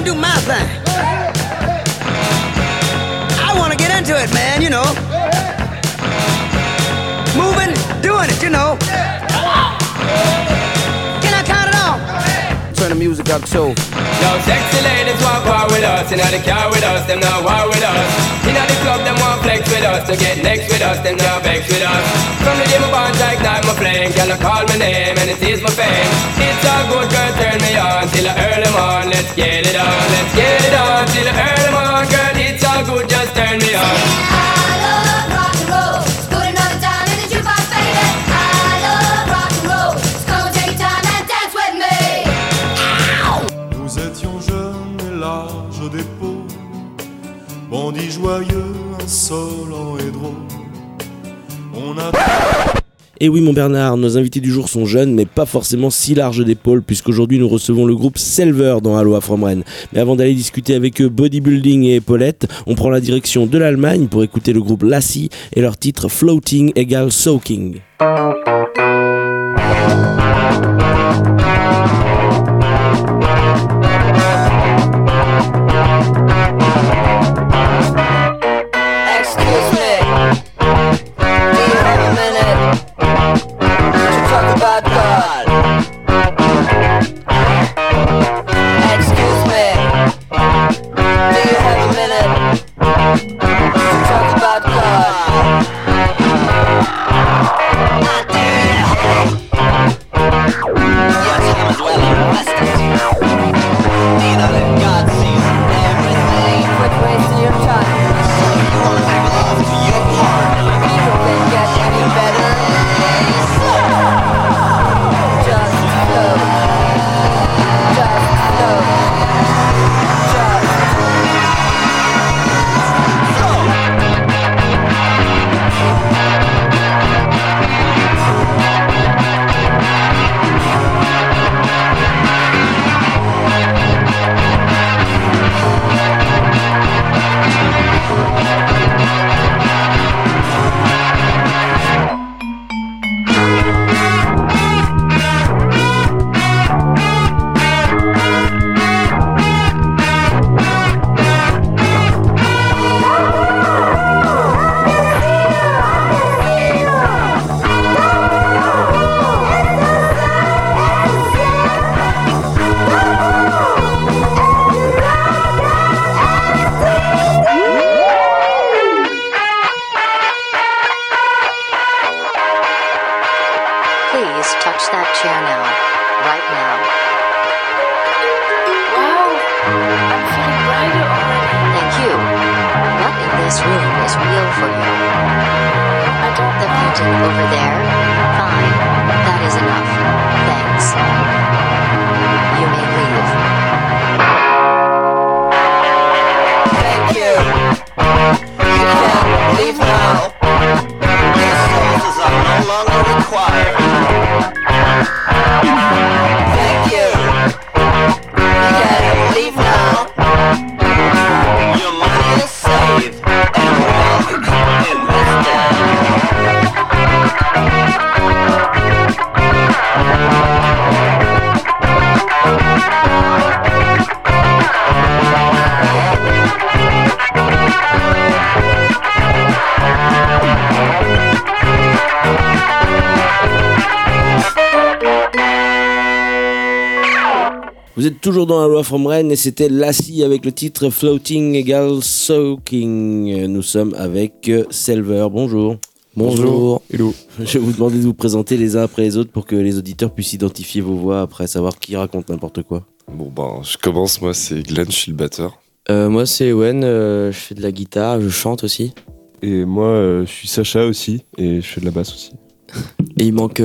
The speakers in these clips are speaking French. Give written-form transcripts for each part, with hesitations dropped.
gonna do my thing. I wanna get into it, man, you know. Moving, doing it, you know. Can I count it off? Turn the music up too. Yo, sexy ladies want war with us. Inna the car with us, them not war with us. Inna the club, them want flex with us. To get next with us, them not vex with us. From the day my bond, I ignite my flame. Girl, I call my name and it is my fame. It's all good, girl, turn me on till I early on. Let's get it on, let's get it on till I early on. Girl, it's all good, just turn me on. I love rock and roll. Let's put another time in the jukebox, baby. I love rock and roll. So come and take your time and dance with me. Nous étions jeunes et larges d'épaules, bandits joyeux, insolents et drôles. On a... Et oui mon Bernard, nos invités du jour sont jeunes mais pas forcément si larges d'épaules puisqu'aujourd'hui nous recevons le groupe Selver dans Aloha from Rennes. Mais avant d'aller discuter avec eux bodybuilding et épaulettes, on prend la direction de l'Allemagne pour écouter le groupe Lassie et leur titre Floating égale Soaking. Vous êtes toujours dans Aloha from Rennes et c'était Lassie avec le titre Floating égale Soaking. Nous sommes avec Selver. Bonjour. Bonjour. Hello. Je vais vous demander de vous présenter les uns après les autres pour que les auditeurs puissent identifier vos voix après savoir qui raconte n'importe quoi. Bon ben, je commence, moi c'est Glenn, je suis le batteur. Moi c'est Ewen, je fais de la guitare, je chante aussi. Et moi je suis Sacha aussi et je fais de la basse aussi. Et il manque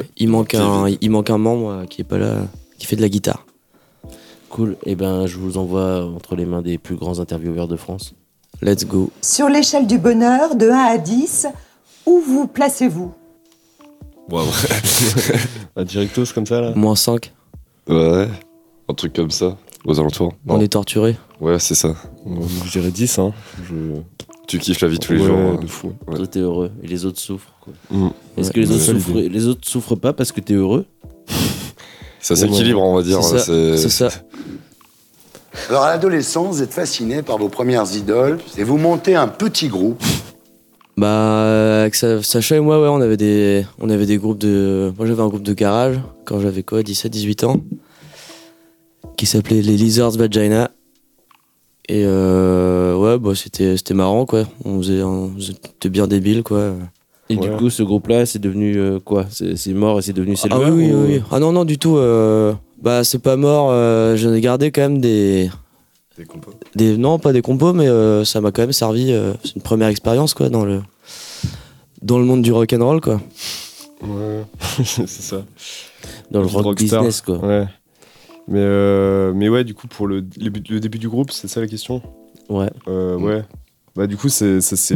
un membre qui est pas là, qui fait de la guitare. Cool, et ben je vous envoie entre les mains des plus grands intervieweurs de France. Let's go. Sur l'échelle du bonheur, de 1 à 10, où vous placez-vous ? Waouh. Directos comme ça là ? -5. Ouais, un truc comme ça, aux alentours. On est torturé. Ouais, c'est ça. Je dirais 10, hein. Tu kiffes la vie tous les jours. De fou. Ouais. Toi t'es heureux, et les autres souffrent quoi. Est-ce Ouais, que les autres souffrent pas parce que t'es heureux ? Ça s'équilibre, on va dire. C'est ça. Alors, à l'adolescence, vous êtes fasciné par vos premières idoles et vous montez un petit groupe. Bah, avec Sacha et moi, ouais, on avait des groupes de. Moi, j'avais un groupe de garage quand j'avais 17-18 ans, qui s'appelait les Lizards Vagina. Et ouais, bah, c'était marrant, quoi. C'était bien débile, quoi. Et du coup, ce groupe-là, c'est devenu quoi? C'est mort et c'est devenu Selver? Ah oui. Ah non, du tout. Bah, c'est pas mort. J'en ai gardé quand même des compos. Non, pas des compos, mais ça m'a quand même servi. C'est une première expérience, quoi, dans le monde du rock'n'roll, quoi. Ouais, c'est ça. Dans le rock business, quoi. Ouais. Mais ouais, du coup, pour le début du groupe, c'est ça la question? Ouais. Ouais. Bah, du coup, c'est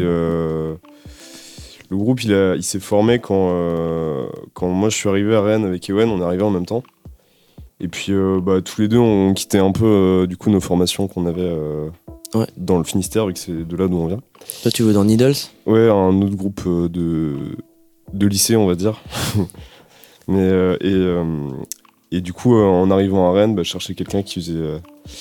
le groupe, il s'est formé quand moi je suis arrivé à Rennes avec Ewen, on est arrivé en même temps. Et puis bah, tous les deux on quittait un peu du coup nos formations qu'on avait dans le Finistère, vu que c'est de là d'où on vient. Toi tu veux dans Needles? Ouais, un autre groupe de lycée, on va dire. Mais et du coup en arrivant à Rennes, bah, je cherchais quelqu'un qui faisait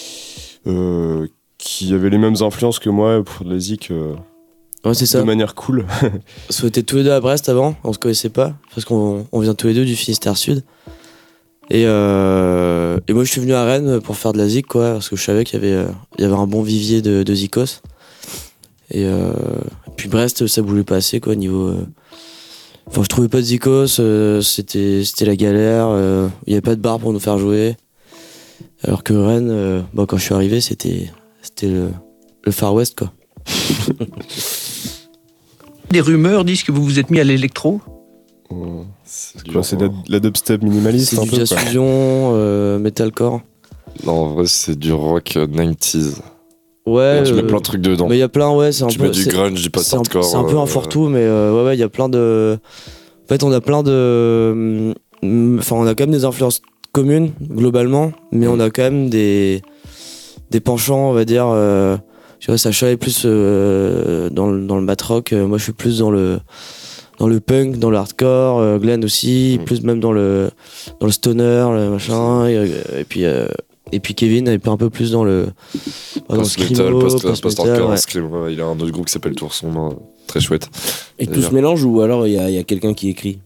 qui avait les mêmes influences que moi pour de la zik. Ouais, c'est ça. De manière cool. On était tous les deux à Brest avant, on se connaissait pas, parce qu'on vient tous les deux du Finistère Sud. Et moi je suis venu à Rennes pour faire de la zik, quoi, parce que je savais qu'il y avait un bon vivier de zikos. Et puis Brest, ça voulait pas assez, quoi, niveau. Enfin, je trouvais pas de zikos, c'était la galère, il y avait pas de bar pour nous faire jouer. Alors que Rennes, bah, quand je suis arrivé, c'était le Far West, quoi. Des rumeurs disent que vous vous êtes mis à l'électro. C'est de la dubstep minimaliste. C'est du jazz fusion, metalcore. Non, en vrai, c'est du rock 90s. Ouais. Tu mets plein de trucs dedans. Mais il y a plein, ouais. Tu mets du grunge, du post-hardcore. C'est un peu un fourre-tout, mais ouais, il y a plein de. En fait, on a plein de. Enfin, on a quand même des influences communes, globalement, mais on a quand même des penchants, on va dire. Tu vois, Sacha est plus dans le mat rock, moi je suis plus dans le punk, dans le hardcore, Glenn aussi, plus même dans le stoner, le machin, et puis Kevin est un peu plus dans le post-metal, post-hardcore, ouais. Screamo. Il a un autre groupe qui s'appelle Tourson, très chouette. Et tout se mélange ou alors il y a quelqu'un qui écrit?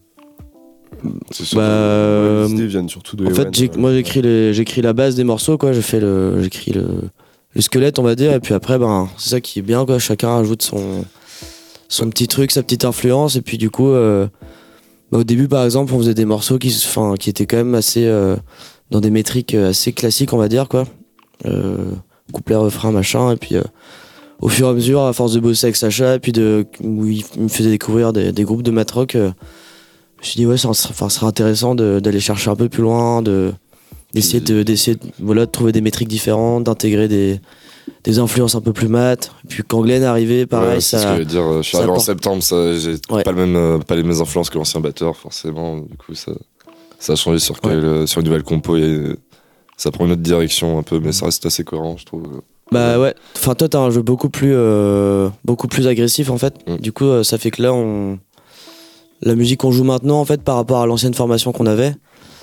Les idées viennent surtout de en fait, moi j'écris la base des morceaux, quoi. J'écris le squelette, on va dire, et puis après, ben, c'est ça qui est bien, quoi. Chacun rajoute son petit truc, sa petite influence, et puis du coup, au début, par exemple, on faisait des morceaux qui étaient quand même assez dans des métriques assez classiques, on va dire, quoi. Couplet, refrain, machin, et puis au fur et à mesure, à force de bosser avec Sacha, et puis où il me faisait découvrir des groupes de mat rock, je me suis dit, ouais, ça serait intéressant d'aller chercher un peu plus loin, d'essayer de trouver des métriques différentes, d'intégrer des influences un peu plus mat. Et puis quand Glenn est arrivé, pareil, ouais, c'est ce que je veux dire. Je suis arrivé en septembre, j'ai pas les mêmes influences que l'ancien batteur, forcément. Du coup, ça a changé sur une nouvelle compo. Ça prend une autre direction un peu, mais ça reste assez cohérent, je trouve. Bah ouais. Enfin, toi, t'as un jeu beaucoup plus agressif, en fait. Du coup, ça fait que là, la musique qu'on joue maintenant, en fait, par rapport à l'ancienne formation qu'on avait,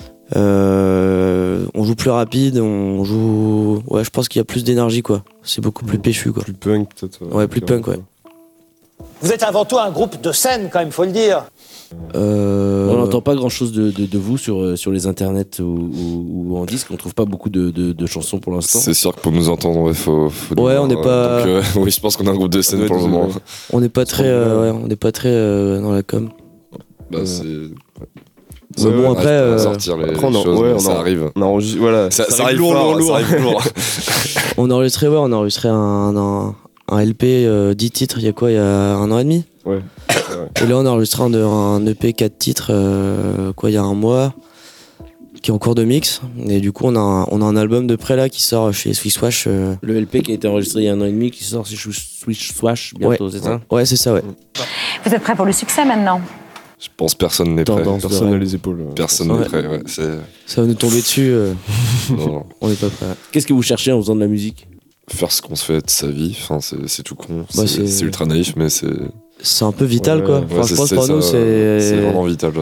on joue plus rapide, on joue. Ouais, je pense qu'il y a plus d'énergie, quoi. C'est beaucoup plus péchu, quoi. Plus punk, peut-être. Ouais, plus punk, ouais. Vous êtes avant tout un groupe de scène, quand même, faut le dire. On n'entend pas grand chose de vous sur les internets ou en disque. On trouve pas beaucoup de chansons pour l'instant. C'est sûr que pour nous entendre, faut ouais, on n'est pas. Donc, oui, je pense qu'on a un groupe de scène pour le moment. On n'est pas très dans la com. Bah, c'est. Bon, après, sortir les choses, ça arrive. On enregistre, voilà. Ça arrive lourd. On a enregistré un LP 10 titres, il y a 1 an et demi. Ouais. Et là, on a enregistré un EP 4 titres, il y a un mois, qui est en cours de mix. Et du coup, on a un album de près là qui sort chez Swisswash. Le LP qui a été enregistré il y a 1 an et demi, qui sort chez Swisswash bientôt, ouais. C'est ça? Ouais, c'est ça, ouais. Vous êtes prêts pour le succès maintenant? Je pense que personne n'est prêt. Personne n'a les épaules. Personne n'est prêt, ouais. Ça va nous tomber dessus. Non. On n'est pas prêt. Qu'est-ce que vous cherchez en faisant de la musique? Faire ce qu'on se fait de sa vie. Enfin, c'est tout con. Bah, c'est ultra naïf, mais c'est. C'est un peu vital, quoi. Enfin, je pense pour nous, c'est vraiment vital.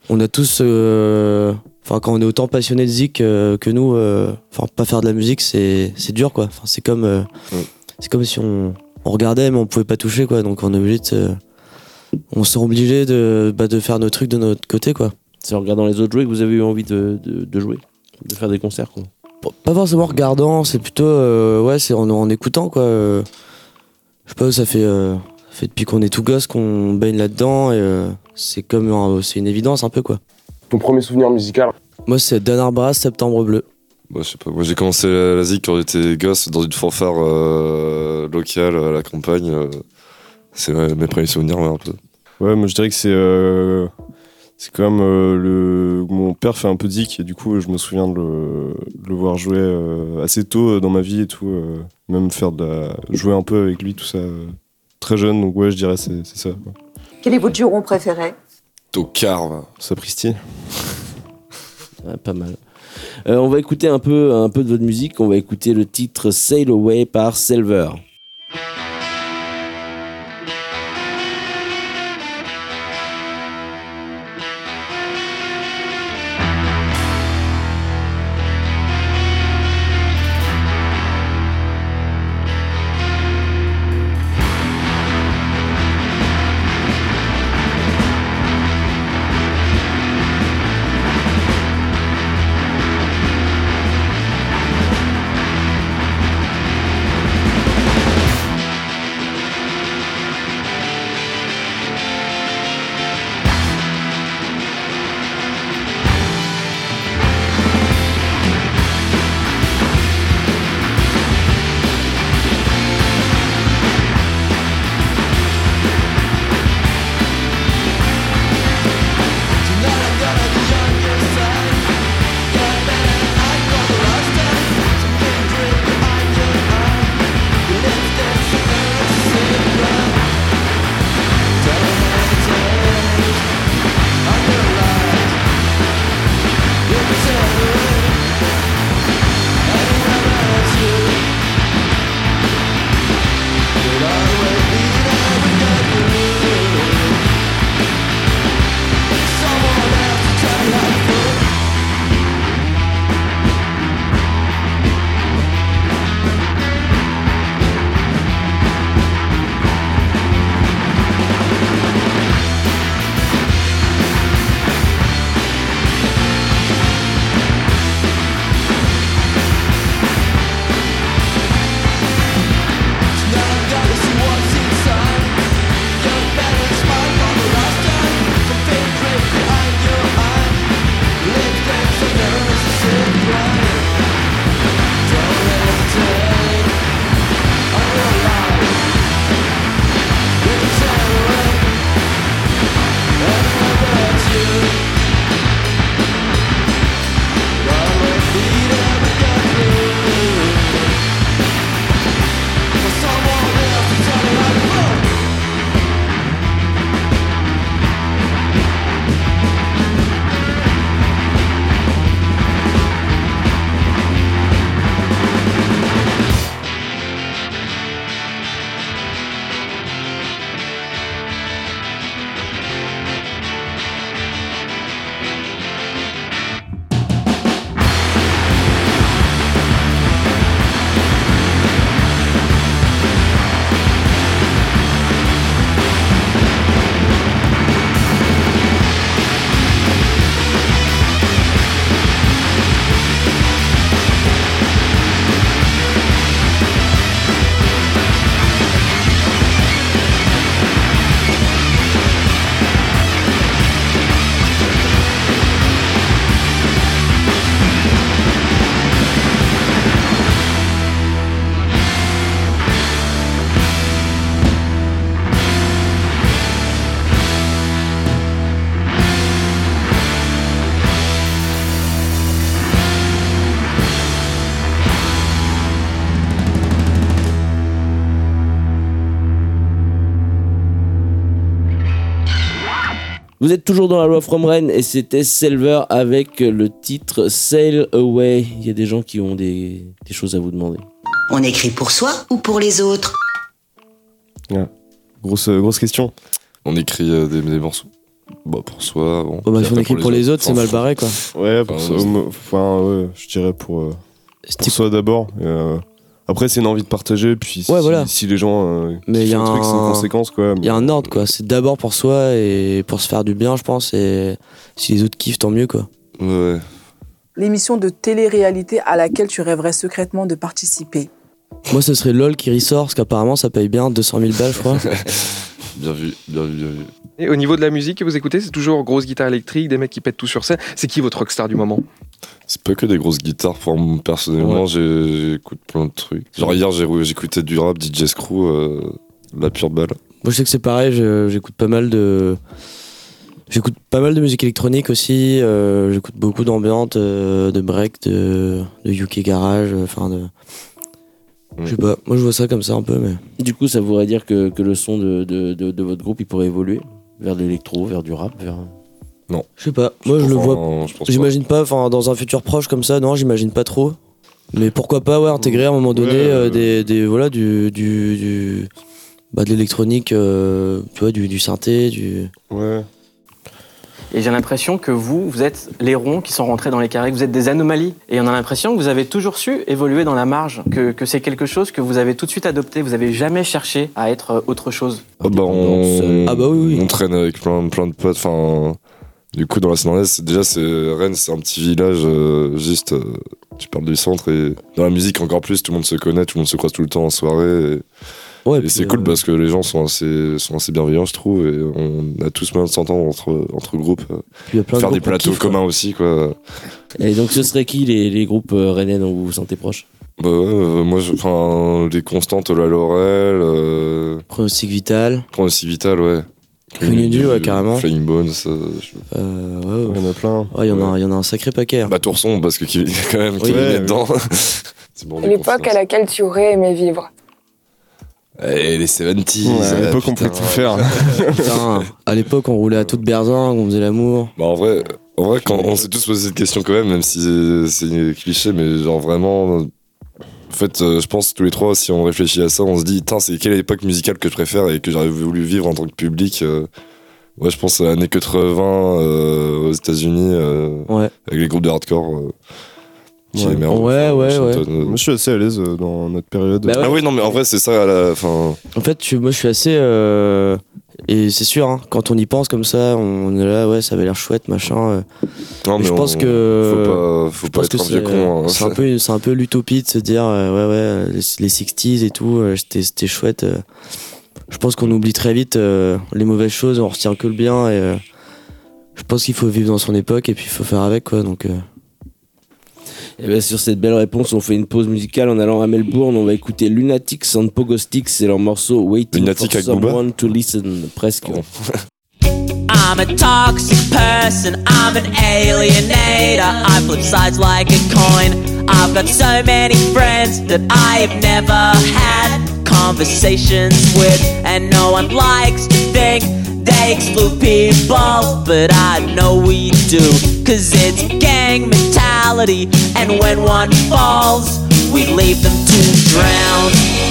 on a tous, quand on est autant passionné de zik que nous, pas faire de la musique, c'est dur, quoi. Enfin, c'est comme si on regardait, mais on pouvait pas toucher, quoi. Donc on est obligé on s'est obligé de faire nos trucs de notre côté, quoi. C'est en regardant les autres jouer que vous avez eu envie de jouer, de faire des concerts, quoi. Pas forcément en regardant, c'est plutôt, c'est en écoutant, quoi. Je sais pas, ça fait depuis qu'on est tout gosse qu'on baigne là-dedans, et c'est une évidence un peu, quoi. Ton premier souvenir musical? Moi, c'est Dan Arbras, Septembre Bleu. Je sais pas, moi j'ai commencé la zik quand j'étais gosse dans une fanfare locale à la campagne. C'est mes premiers souvenirs, un peu. Ouais, moi je dirais que c'est quand même mon père fait un peu de zik et du coup je me souviens de le voir jouer assez tôt dans ma vie et tout, même jouer un peu avec lui, tout ça, très jeune, donc ouais, je dirais c'est ça, quoi. Quel est votre juron préféré? Tocard, Sapristi. Ouais, pas mal. On va écouter un peu de votre musique. On va écouter le titre Sail Away par Selver. Vous êtes toujours dans la loi From Rennes et c'était Selver avec le titre Sail Away. Il y a des gens qui ont des choses à vous demander. On écrit pour soi ou pour les autres? Ouais. Grosse question. On écrit des morceaux. Bah pour soi, bon. Bah, si on écrit pour les autres, c'est mal barré quoi. Ouais, pour soi, ouais, je dirais pour soi d'abord. Après, c'est une envie de partager, puis si les gens mais il y a truc, c'est une conséquence quoi. Il y a un ordre quoi, c'est d'abord pour soi et pour se faire du bien, je pense, et si les autres kiffent, tant mieux quoi. Ouais. L'émission de télé-réalité à laquelle tu rêverais secrètement de participer? Moi, ce serait LOL qui ressort, parce qu'apparemment, ça paye bien 200 000 balles, je crois. Bien vu. Et au niveau de la musique que vous écoutez, c'est toujours grosse guitare électrique, des mecs qui pètent tout sur scène. C'est qui votre rockstar du moment? C'est pas que des grosses guitares. Pour moi, personnellement, j'écoute plein de trucs. Genre hier, j'écoutais du rap, DJ Screw, la pure balle. Moi, je sais que c'est pareil, j'écoute pas mal de musique électronique aussi. J'écoute beaucoup d'ambiance, de break, de UK garage, je sais pas, moi je vois ça comme ça un peu, mais... Du coup, ça voudrait dire que le son de votre groupe, il pourrait évoluer vers de l'électro, vers du rap, vers... Non. Je sais pas, moi je le vois... J'imagine pas, dans un futur proche comme ça, non, j'imagine pas trop. Mais pourquoi pas, intégrer à un moment donné de l'électronique, tu vois, du synthé, du... Ouais. Et j'ai l'impression que vous êtes les ronds qui sont rentrés dans les carrés, que vous êtes des anomalies. Et on a l'impression que vous avez toujours su évoluer dans la marge, que c'est quelque chose que vous avez tout de suite adopté. Vous n'avez jamais cherché à être autre chose. On traîne avec plein de potes. Enfin, du coup, dans la Sénarnaise, Rennes, c'est un petit village, tu parles du centre. Et dans la musique, encore plus, tout le monde se connaît, tout le monde se croise tout le temps en soirée. Et c'est cool parce que les gens sont assez bienveillants, je trouve, et on a tous moyen de s'entendre entre groupes. Faire des plateaux communs aussi, quoi. Et donc, ce serait qui les groupes rennais dont vous vous sentez proche? Bah ouais, moi, les constantes, la Laurel. Pronostic Vital, ouais. Cunidi, ouais, carrément. Flying Bones. Il y en a plein. Ouais, il y en a un sacré paquet. Bah, Tourson, parce qu'il y a quand même qui est dedans. L'époque à laquelle tu aurais aimé vivre? Et les 70s. À l'époque, on pouvait tout faire. Putain, à l'époque, on roulait à toute berzingue, on faisait l'amour. Bah, en vrai, quand on s'est tous posé cette question quand même si c'est cliché, mais genre vraiment. En fait, je pense tous les trois, si on réfléchit à ça, on se dit, c'est quelle époque musicale que je préfère et que j'aurais voulu vivre en tant que public. Ouais, je pense à l'année 80 aux États-Unis, avec les groupes de hardcore. Ouais. Moi, je suis assez à l'aise dans notre période. Bah ouais. Ah oui, non, mais en vrai, c'est ça à la fin. En fait, moi, je suis assez. Et c'est sûr, quand on y pense comme ça, on est là, ça avait l'air chouette, machin. Non, mais je pense que. Faut pas être un vieux con. C'est un peu l'utopie de se dire, les 60s et tout, c'était chouette. Je pense qu'on oublie très vite les mauvaises choses, on retient que le bien. Et je pense qu'il faut vivre dans son époque et puis il faut faire avec, quoi. Donc. Et bien sur cette belle réponse, on fait une pause musicale en allant à Melbourne. On va écouter Lunatics and Pogo Sticks, c'est leur morceau Waiting Lunatic for Someone to Listen. Presque. I'm a toxic person, I'm an alienator. I flip sides like a coin. I've got so many friends that I've never had conversations with, and no one likes to think they exclude people, but I know we do, 'cause it's gang mentality, and when one falls, we leave them to drown.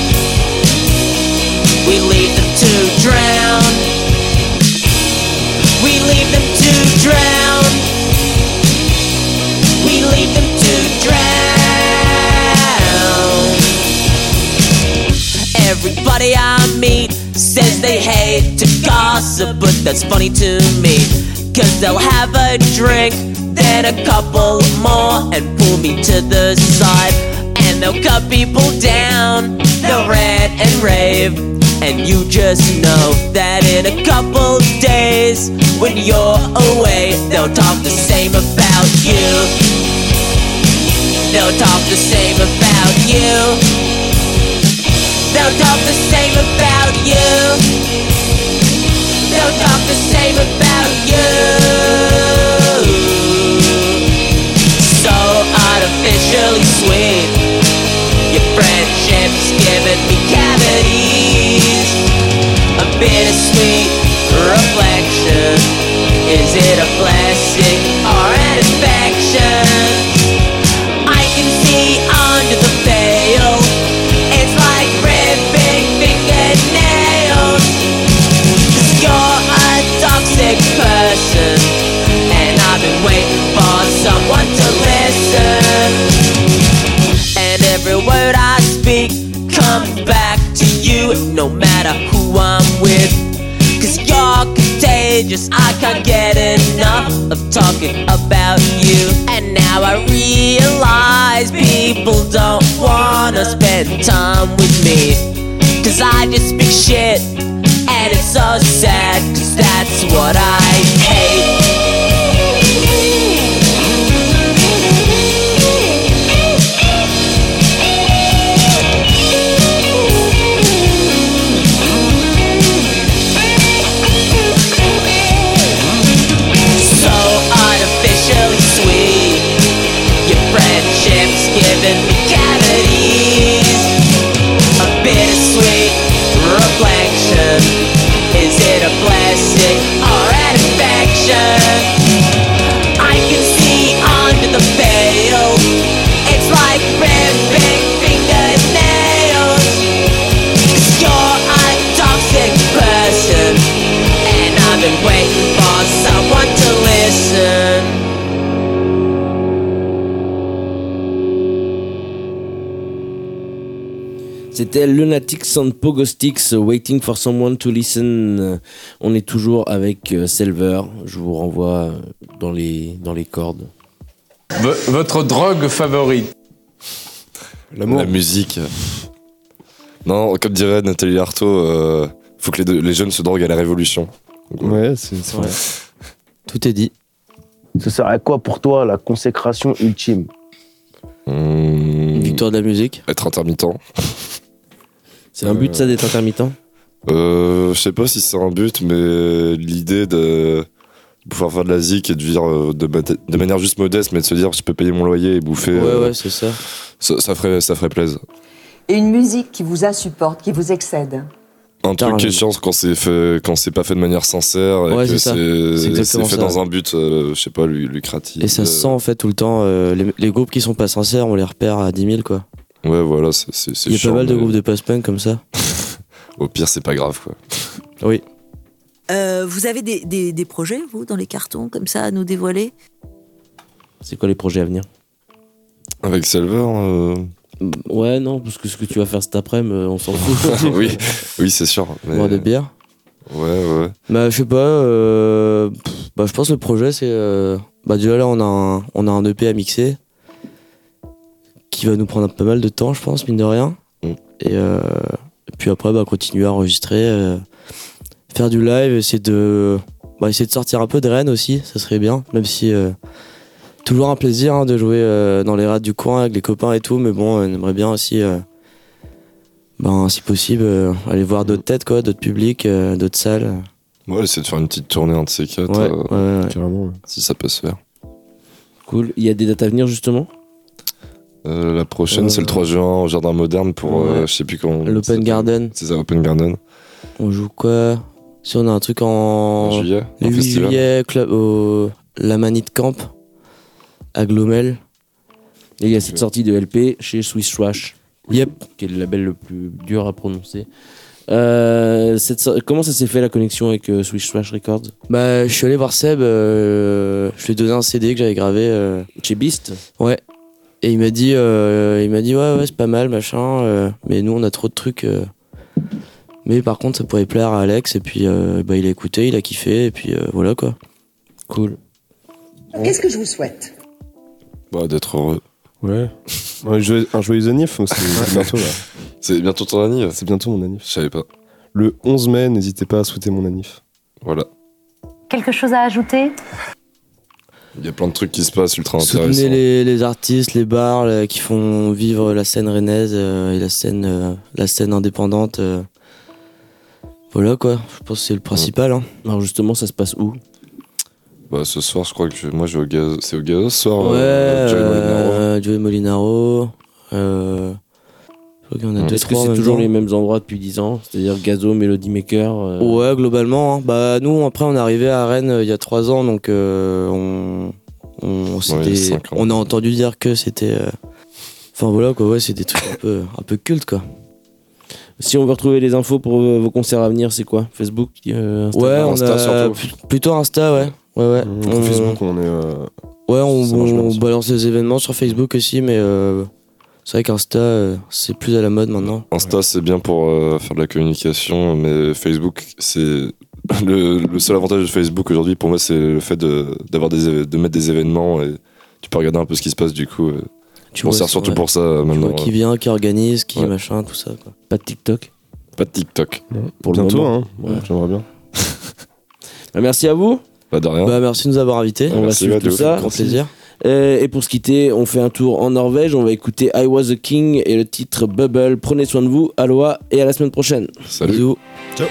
We leave them to drown. We leave them to drown. We leave them to drown. Everybody I meet says they hate to gossip, but that's funny to me, 'cause they'll have a drink, then a couple more, and pull me to the side, and they'll cut people down, they'll rant and rave, and you just know that in a couple days, when you're away, they'll talk the same about you. They'll talk the same about you. They'll talk the same about you. They'll talk the same about you. So artificially sweet, your friendship's giving me cavities. A bittersweet reflection. Is it a blessing or an infection? I can see under the veil. It's like ripping fingernails. 'Cause you're a toxic person. talking about you. And now I realize people don't wanna spend time with me, 'cause I just speak shit, and it's so sad, 'cause that's what I hate. Giving me cavities, a bittersweet reflection. Is it a blessing or an infection? I can see under the veil. It's like ripping fingernails. 'Cause you're a toxic person, and I've been waiting for someone to listen. C'était Lunatics and Pogostics, Waiting for Someone to Listen. On est toujours avec Selver. Je vous renvoie dans les cordes. Votre drogue favorite? L'amour. La musique. Non, comme dirait Nathalie Arthaud, faut que les jeunes se droguent à la révolution. Ouais, c'est vrai. Tout est dit. Ce serait quoi pour toi la consécration ultime? Victoire de la musique. Être intermittent. C'est un but ça d'être intermittent? Je sais pas si c'est un but, mais l'idée de pouvoir faire de la zik et de vivre de manière juste modeste, mais de se dire je peux payer mon loyer et bouffer. Ouais, c'est ça. Ça ferait plaisir. Et une musique qui vous insupporte, qui vous excède? Un truc qui est chiant quand c'est pas fait de manière sincère et que c'est fait dans un but, je sais pas, lucratif. Et ça se sent en fait tout le temps. Les groupes qui sont pas sincères, on les repère à 10 000 quoi. Ouais, voilà, c'est Il y a pas mal de groupes de post-punk comme ça. Au pire, c'est pas grave, quoi. Oui. Vous avez des projets, vous, dans les cartons, comme ça, à nous dévoiler? C'est quoi les projets à venir? Avec Selver Ouais, non, parce que ce que tu vas faire cet après-midi, on s'en fout. oui, c'est sûr. Mais... Boire de bière. Ouais. Bah, je sais pas. Je pense que le projet, c'est... déjà là, on a un EP à mixer qui va nous prendre pas mal de temps, je pense, mine de rien. Et puis après, continuer à enregistrer, faire du live, essayer de sortir un peu de Rennes aussi, ça serait bien, même si toujours un plaisir de jouer dans les rades du coin avec les copains et tout, mais bon, on aimerait bien aussi, si possible, aller voir d'autres têtes, quoi, d'autres publics, d'autres salles. Ouais, essayer de faire une petite tournée, un de ces quatre, ouais. Carrément, si ça peut se faire. Cool. Il y a des dates à venir justement? La prochaine, c'est le 3 juin au Jardin Moderne pour, je sais plus comment. L'Open Garden. C'est ça, Open Garden. On joue quoi? Si on a un truc en juillet, le 8 juillet, club au La Manite Camp à Glomel. Et il y a cette sortie de LP chez Swiss Trash. Yep. Qui est le label le plus dur à prononcer. Comment ça s'est fait la connexion avec Swiss Trash Records? Je suis allé voir Seb, je lui ai donné un CD que j'avais gravé chez Beast. Ouais. Et il m'a dit ouais c'est pas mal machin, mais nous on a trop de trucs. Mais par contre ça pourrait plaire à Alex et puis il a écouté, il a kiffé et puis voilà quoi. Cool. Qu'est-ce que je vous souhaite? D'être heureux. Ouais. Un joyeux anniv, c'est bientôt là. C'est bientôt ton anniv? C'est bientôt mon anniv. Je savais pas. Le 11 mai, n'hésitez pas à souhaiter mon anniv. Voilà. Quelque chose à ajouter? Il y a plein de trucs qui se passent ultra intéressants. Soutenez les artistes, les bars qui font vivre la scène rennaise et la scène indépendante. Voilà quoi, je pense que c'est le principal. Hein. Alors justement, ça se passe où? Ce soir, je crois que moi je vais au Gazo. C'est au Gazo ce soir? Ouais, Joey Molinaro. Je crois qu'il y en a deux, Est-ce que c'est toujours les mêmes endroits depuis 10 ans? C'est-à-dire Gazo, Melody Maker Ouais, globalement. Hein. Nous, après, on est arrivé à Rennes il y a 3 ans, donc on a entendu dire que c'était... Enfin voilà, quoi, ouais, c'est des trucs un peu cultes, quoi. Si on veut retrouver les infos pour vos concerts à venir, c'est quoi? Facebook, Instagram? Ouais, on Insta, a surtout. plutôt Insta, ouais. Facebook, on est... Ouais, on balance des événements sur Facebook aussi, mais c'est vrai qu'Insta, c'est plus à la mode maintenant. Insta, c'est bien pour faire de la communication, mais Facebook, c'est Le seul avantage de Facebook aujourd'hui, pour moi, c'est le fait de mettre des événements et tu peux regarder un peu ce qui se passe du coup. On sert surtout pour ça maintenant. Qui vient, qui organise, qui machin, tout ça. Quoi. Pas de TikTok. Pas de TikTok. Pour bientôt, hein. J'aimerais bien. Merci à vous. Pas de rien. Merci de nous avoir invités. On va suivre tout ça. Grand plaisir. Et pour se quitter, on fait un tour en Norvège. On va écouter I Was a King et le titre Bubble. Prenez soin de vous. Aloha et à la semaine prochaine. Salut. Bisous. Ciao.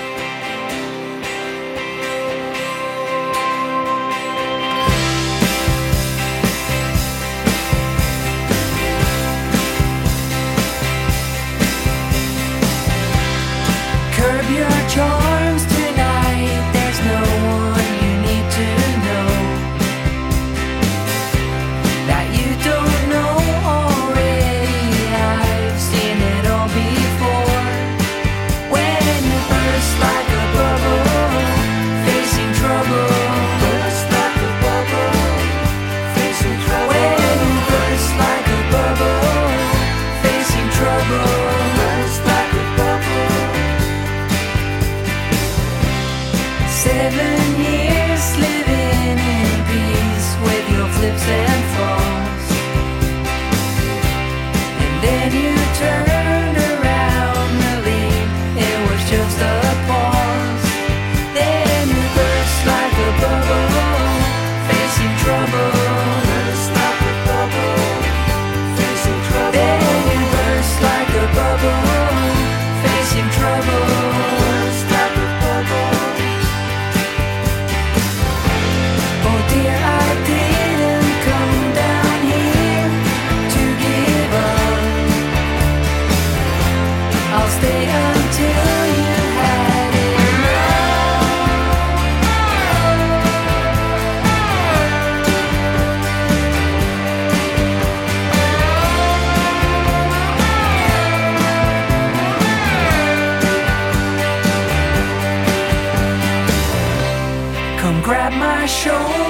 Grab my shoulder.